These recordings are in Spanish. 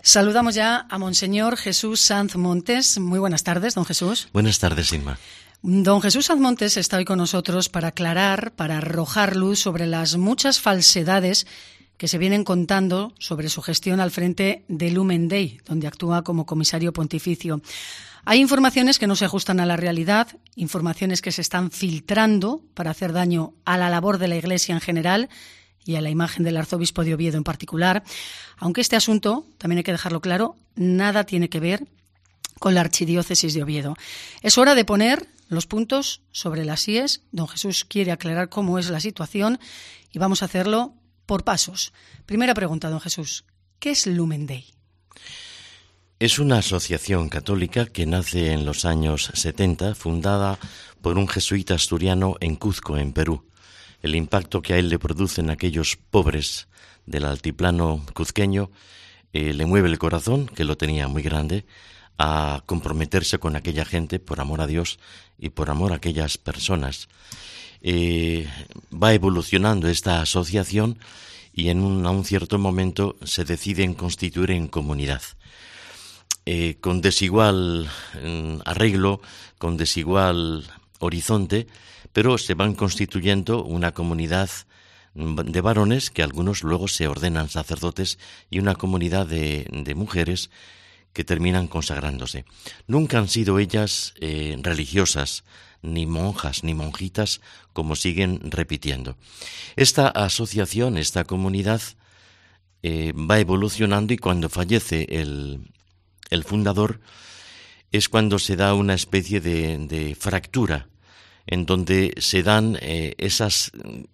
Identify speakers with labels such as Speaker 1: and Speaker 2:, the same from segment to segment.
Speaker 1: Saludamos ya a Monseñor Jesús Sanz Montes. Muy buenas tardes, don Jesús.
Speaker 2: Buenas tardes, Inma.
Speaker 1: Don Jesús Sanz Montes está hoy con nosotros para aclarar, para arrojar luz sobre las muchas falsedades que se vienen contando sobre su gestión al frente de Lumen Day, donde actúa como comisario pontificio. Hay informaciones que no se ajustan a la realidad, informaciones que se están filtrando para hacer daño a la labor de la Iglesia en general y a la imagen del arzobispo de Oviedo en particular, aunque este asunto, también hay que dejarlo claro, nada tiene que ver con la archidiócesis de Oviedo. Es hora de poner los puntos sobre las íes. Don Jesús quiere aclarar cómo es la situación y vamos a hacerlo por pasos. Primera pregunta, don Jesús, ¿qué es Lumen Day?
Speaker 2: Es una asociación católica que nace en los años 70, fundada por un jesuita asturiano en Cuzco, en Perú. El impacto que a él le producen aquellos pobres del altiplano cuzqueño le mueve el corazón, que lo tenía muy grande, a comprometerse con aquella gente por amor a Dios y por amor a aquellas personas. Va evolucionando esta asociación y a un cierto momento se deciden constituir en comunidad. Con desigual arreglo, con desigual horizonte, pero se van constituyendo una comunidad de varones que algunos luego se ordenan sacerdotes y una comunidad de mujeres que terminan consagrándose. Nunca han sido ellas religiosas, ni monjas, ni monjitas, como siguen repitiendo. Esta asociación, esta comunidad, va evolucionando y cuando fallece el fundador es cuando se da una especie de fractura en donde se dan esos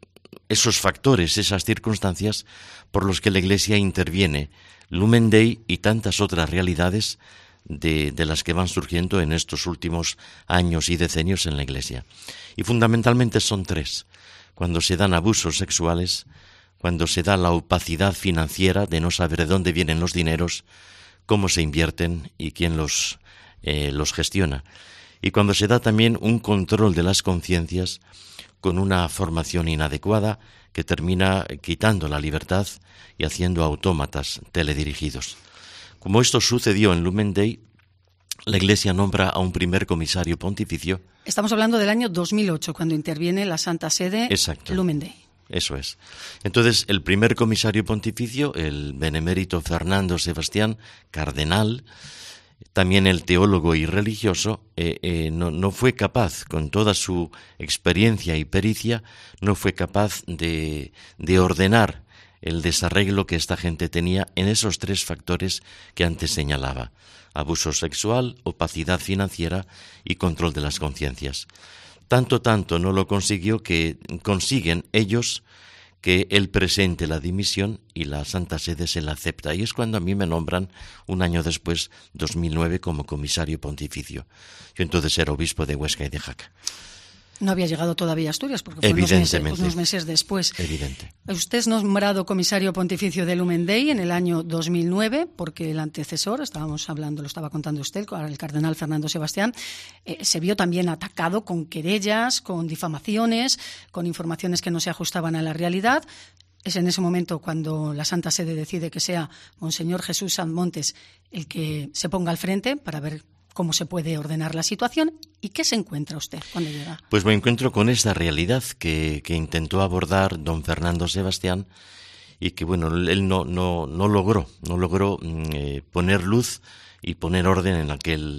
Speaker 2: factores, esas circunstancias por los que la Iglesia interviene, Lumen Day y tantas otras realidades de las que van surgiendo en estos últimos años y decenios en la Iglesia. Y fundamentalmente son tres: cuando se dan abusos sexuales, cuando se da la opacidad financiera de no saber de dónde vienen los dineros, cómo se invierten y quién los gestiona. Y cuando se da también un control de las conciencias con una formación inadecuada que termina quitando la libertad y haciendo autómatas teledirigidos. Como esto sucedió en Lumen Day, la Iglesia nombra a un primer comisario pontificio.
Speaker 1: Estamos hablando del año 2008, cuando interviene la Santa Sede.
Speaker 2: Exacto.
Speaker 1: Lumen Day.
Speaker 2: Eso es. Entonces, el primer comisario pontificio, el benemérito Fernando Sebastián, cardenal, también el teólogo y religioso, no fue capaz, con toda su experiencia y pericia, no fue capaz de ordenar el desarreglo que esta gente tenía en esos tres factores que antes señalaba: abuso sexual, opacidad financiera y control de las conciencias. Tanto no lo consiguió que consiguen ellos que él presente la dimisión y la Santa Sede se la acepta. Y es cuando a mí me nombran un año después, 2009, como comisario pontificio. Yo entonces era obispo de Huesca y de Jaca.
Speaker 1: No había llegado todavía a Asturias, porque fue unos meses después.
Speaker 2: Evidente.
Speaker 1: Usted es nombrado comisario pontificio de Lumen Day en el año 2009, porque el antecesor, estábamos hablando, lo estaba contando usted, el cardenal Fernando Sebastián, se vio también atacado con querellas, con difamaciones, con informaciones que no se ajustaban a la realidad. Es en ese momento cuando la Santa Sede decide que sea Monseñor Jesús Sanz Montes el que se ponga al frente para ver cómo se puede ordenar la situación. ¿Y qué se encuentra usted cuando llega? Pues
Speaker 2: me encuentro con esta realidad que intentó abordar don Fernando Sebastián y que, bueno, él no logró poner luz y poner orden en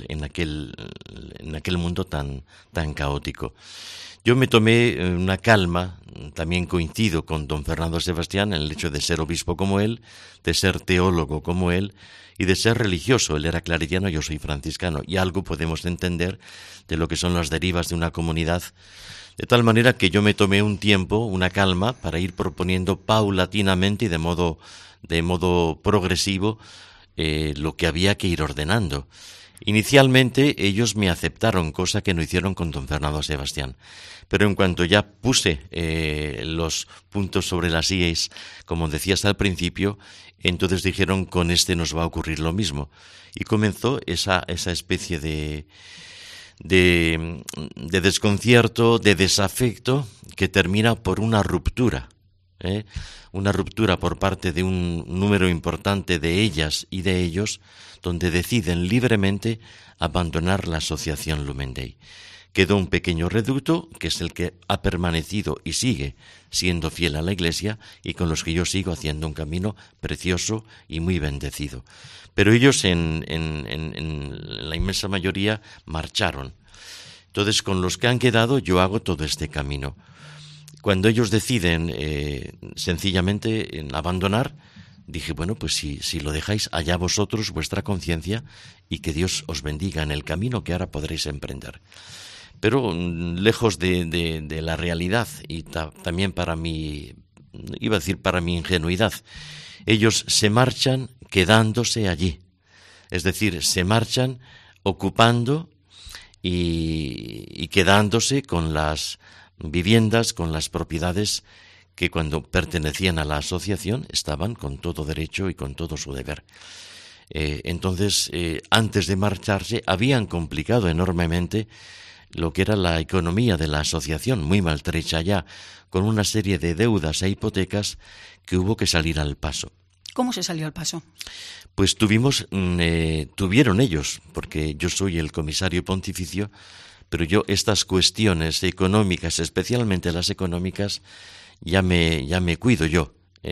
Speaker 2: aquel mundo tan caótico. Yo me tomé una calma, también coincido con don Fernando Sebastián en el hecho de ser obispo como él, de ser teólogo como él y de ser religioso. Él era claretiano, yo soy franciscano, y algo podemos entender de lo que son las derivas de una comunidad, de tal manera que yo me tomé un tiempo, una calma, para ir proponiendo paulatinamente y de modo progresivo lo que había que ir ordenando. Inicialmente ellos me aceptaron, cosa que no hicieron con don Fernando Sebastián, pero en cuanto ya puse los puntos sobre las íes, como decías al principio, entonces dijeron: con este nos va a ocurrir lo mismo, y comenzó esa especie de desconcierto, de desafecto, que termina por una ruptura una ruptura por parte de un número importante de ellas y de ellos, donde deciden libremente abandonar la asociación Lumen Dei. Quedó un pequeño reducto, que es el que ha permanecido y sigue siendo fiel a la Iglesia, y con los que yo sigo haciendo un camino precioso y muy bendecido. Pero ellos en la inmensa mayoría marcharon. Entonces, con los que han quedado, yo hago todo este camino. Cuando ellos deciden sencillamente abandonar, dije, bueno, pues si lo dejáis, allá vosotros, vuestra conciencia, y que Dios os bendiga en el camino que ahora podréis emprender. Pero lejos de la realidad, y también para mi ingenuidad, ellos se marchan quedándose allí. Es decir, se marchan ocupando y quedándose con las viviendas, con las propiedades que cuando pertenecían a la asociación estaban con todo derecho y con todo su deber. Entonces, antes de marcharse, habían complicado enormemente lo que era la economía de la asociación, muy maltrecha ya, con una serie de deudas e hipotecas que hubo que salir al paso.
Speaker 1: ¿Cómo se salió al paso?
Speaker 2: Pues tuvieron ellos, porque yo soy el comisario pontificio, pero yo estas cuestiones económicas, especialmente las económicas, ya me cuido yo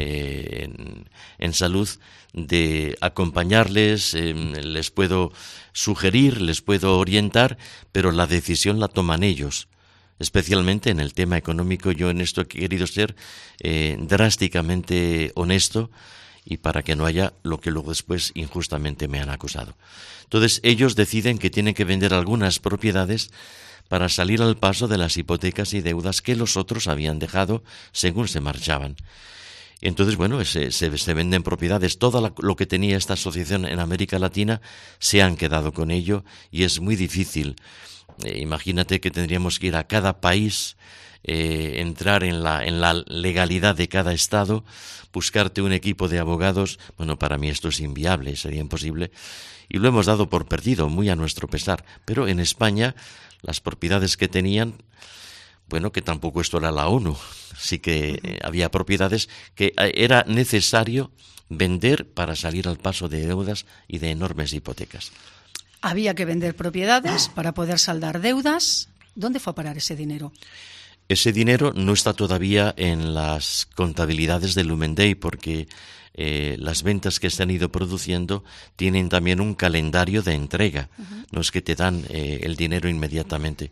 Speaker 2: en salud de acompañarles, les puedo sugerir, les puedo orientar, pero la decisión la toman ellos. Especialmente en el tema económico, yo en esto he querido ser drásticamente honesto, y para que no haya lo que luego después injustamente me han acusado. Entonces ellos deciden que tienen que vender algunas propiedades para salir al paso de las hipotecas y deudas que los otros habían dejado según se marchaban. Y entonces, bueno, se venden propiedades. Todo lo que tenía esta asociación en América Latina se han quedado con ello, y es muy difícil. Imagínate que tendríamos que ir a cada país, entrar en la legalidad de cada estado, buscarte un equipo de abogados. Bueno, para mí esto es inviable, sería imposible, y lo hemos dado por perdido, muy a nuestro pesar. Pero en España, las propiedades que tenían, bueno, que tampoco esto era la ONU, sí que había propiedades que era necesario vender para salir al paso de deudas y de enormes hipotecas.
Speaker 1: Había que vender propiedades para poder saldar deudas. ¿Dónde fue a parar ese dinero?
Speaker 2: Ese dinero no está todavía en las contabilidades de Lumen Dei, porque las ventas que se han ido produciendo tienen también un calendario de entrega. No es que te dan el dinero inmediatamente.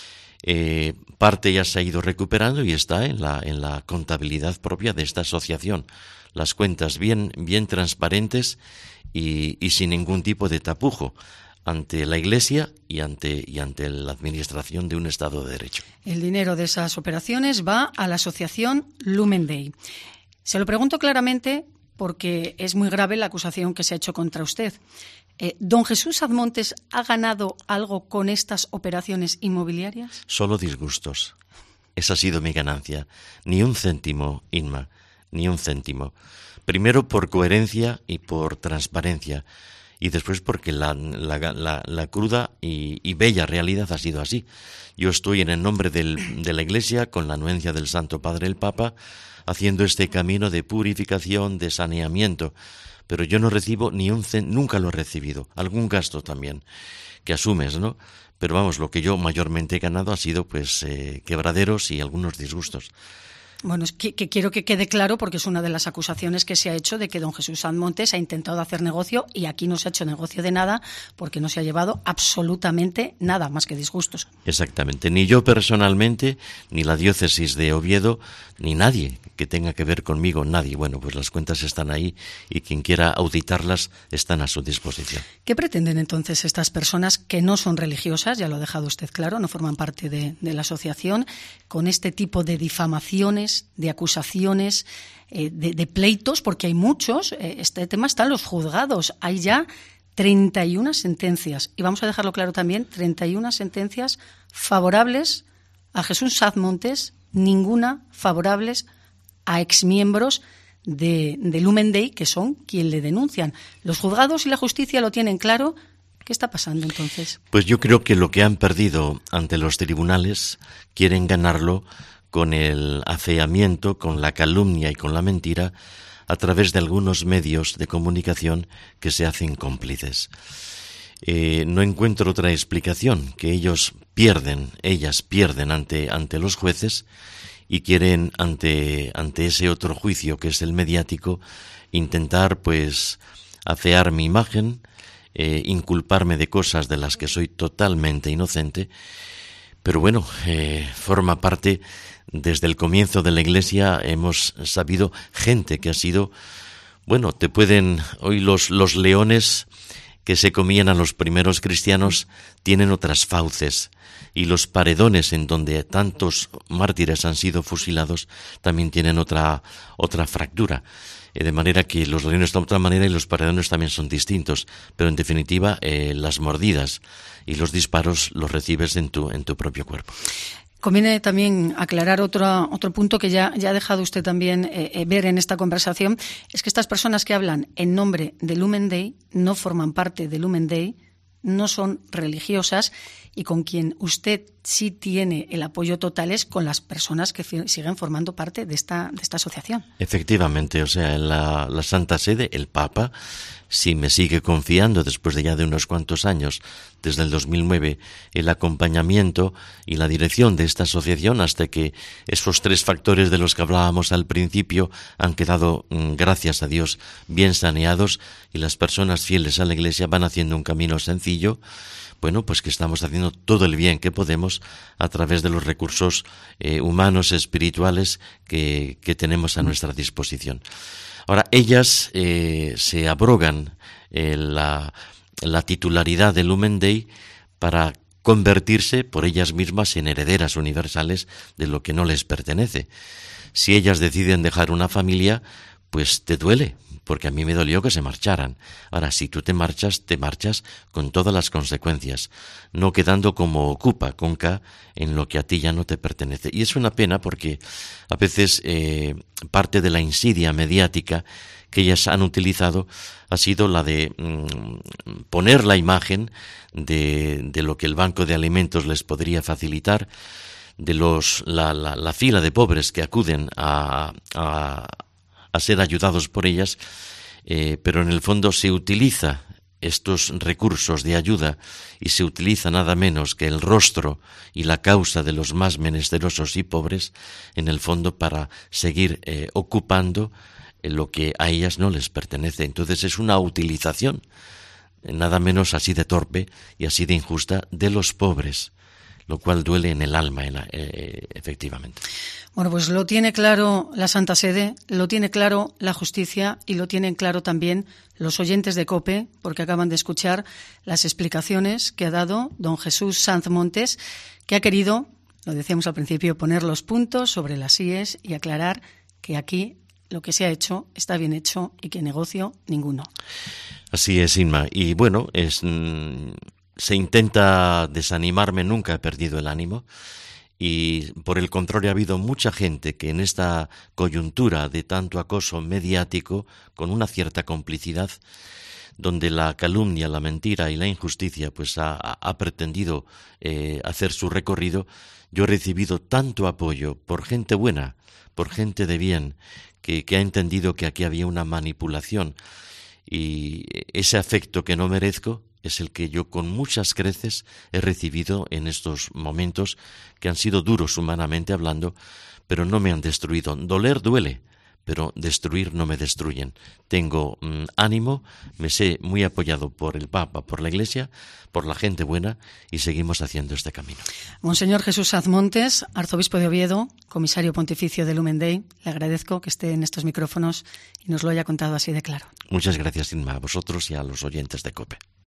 Speaker 2: Parte ya se ha ido recuperando y está en la contabilidad propia de esta asociación. Las cuentas bien transparentes y sin ningún tipo de tapujo ante la Iglesia y ante la administración de un Estado de Derecho.
Speaker 1: El dinero de esas operaciones va a la asociación Lumen Dei. Se lo pregunto claramente porque es muy grave la acusación que se ha hecho contra usted. ¿Don Jesús Azmontes ha ganado algo con estas operaciones inmobiliarias?
Speaker 2: Solo disgustos. Esa ha sido mi ganancia. Ni un céntimo, Inma, ni un céntimo. Primero por coherencia y por transparencia, y después porque la cruda y bella realidad ha sido así. Yo estoy en el nombre de la Iglesia, con la anuencia del Santo Padre el Papa, haciendo este camino de purificación, de saneamiento, pero yo no recibo ni un nunca lo he recibido. Algún gasto también que asumes, ¿no? Pero vamos, lo que yo mayormente he ganado ha sido pues quebraderos y algunos disgustos.
Speaker 1: Bueno, es que quiero que quede claro, porque es una de las acusaciones que se ha hecho de que don Jesús Azmontes ha intentado hacer negocio, y aquí no se ha hecho negocio de nada, porque no se ha llevado absolutamente nada más que disgustos.
Speaker 2: Exactamente. Ni yo personalmente, ni la diócesis de Oviedo, ni nadie que tenga que ver conmigo, nadie. Bueno, pues las cuentas están ahí y quien quiera auditarlas están a su disposición.
Speaker 1: ¿Qué pretenden entonces estas personas que no son religiosas, ya lo ha dejado usted claro, no forman parte de la asociación, con este tipo de difamaciones, de acusaciones, de pleitos, porque hay muchos? Este tema está en los juzgados. Hay ya 31 sentencias, y vamos a dejarlo claro también, 31 sentencias favorables a Jesús Azmontes, ninguna favorables a exmiembros de Lumen Dei, que son quien le denuncian. Los juzgados y la justicia lo tienen claro. ¿Qué está pasando entonces?
Speaker 2: Pues yo creo que lo que han perdido ante los tribunales quieren ganarlo con el afeamiento, con la calumnia y con la mentira a través de algunos medios de comunicación que se hacen cómplices. No encuentro otra explicación, que ellas pierden ante los jueces y quieren ante ese otro juicio que es el mediático intentar pues afear mi imagen, inculparme de cosas de las que soy totalmente inocente, pero bueno, forma parte. Desde el comienzo de la Iglesia hemos sabido gente que ha sido, bueno, hoy los leones que se comían a los primeros cristianos tienen otras fauces, y los paredones en donde tantos mártires han sido fusilados también tienen otra fractura. De manera que los leones de otra manera y los paredones también son distintos, pero en definitiva las mordidas y los disparos los recibes en tu propio cuerpo.
Speaker 1: Conviene también aclarar otro punto que ya ha dejado usted también ver en esta conversación, es que estas personas que hablan en nombre de Lumen Dei no forman parte de Lumen Dei, no son religiosas, y con quien usted sí tiene el apoyo total es con las personas que siguen formando parte de esta asociación.
Speaker 2: Efectivamente, o sea, la Santa Sede, el Papa, sí me sigue confiando después de unos cuantos años, desde el 2009, el acompañamiento y la dirección de esta asociación, hasta que esos 3 factores de los que hablábamos al principio han quedado, gracias a Dios, bien saneados, y las personas fieles a la Iglesia van haciendo un camino sencillo. Bueno, pues que estamos haciendo todo el bien que podemos a través de los recursos humanos, espirituales que tenemos a nuestra disposición. Ahora, ellas se abrogan la titularidad de Lumen Dei para convertirse por ellas mismas en herederas universales de lo que no les pertenece. Si ellas deciden dejar una familia, pues te duele, porque a mí me dolió que se marcharan. Ahora, si tú te marchas con todas las consecuencias, no quedando como ocupa, con K, en lo que a ti ya no te pertenece. Y es una pena porque a veces parte de la insidia mediática que ellas han utilizado ha sido la de poner la imagen de lo que el banco de alimentos les podría facilitar, de la fila de pobres que acuden a ser ayudados por ellas, pero en el fondo se utiliza estos recursos de ayuda y se utiliza nada menos que el rostro y la causa de los más menesterosos y pobres, en el fondo para seguir ocupando lo que a ellas no les pertenece. Entonces es una utilización nada menos así de torpe y así de injusta de los pobres, lo cual duele en el alma, efectivamente.
Speaker 1: Bueno, pues lo tiene claro la Santa Sede, lo tiene claro la justicia y lo tienen claro también los oyentes de COPE, porque acaban de escuchar las explicaciones que ha dado don Jesús Sanz Montes, que ha querido, lo decíamos al principio, poner los puntos sobre las íes y aclarar que aquí lo que se ha hecho está bien hecho y que negocio ninguno.
Speaker 2: Así es, Inma. Y bueno, se intenta desanimarme, nunca he perdido el ánimo. Y por el contrario ha habido mucha gente que en esta coyuntura de tanto acoso mediático, con una cierta complicidad, donde la calumnia, la mentira y la injusticia pues ha pretendido hacer su recorrido, yo he recibido tanto apoyo por gente buena, por gente de bien, que ha entendido que aquí había una manipulación, y ese afecto que no merezco es el que yo con muchas creces he recibido en estos momentos que han sido duros humanamente hablando, pero no me han destruido. Doler duele, pero destruir no me destruyen. Tengo ánimo, me sé muy apoyado por el Papa, por la Iglesia, por la gente buena, y seguimos haciendo este camino.
Speaker 1: Monseñor Jesús Sanz Montes, arzobispo de Oviedo, comisario pontificio de Lumen Dei, le agradezco que esté en estos micrófonos y nos lo haya contado así de claro.
Speaker 2: Muchas gracias, Inma, a vosotros y a los oyentes de COPE.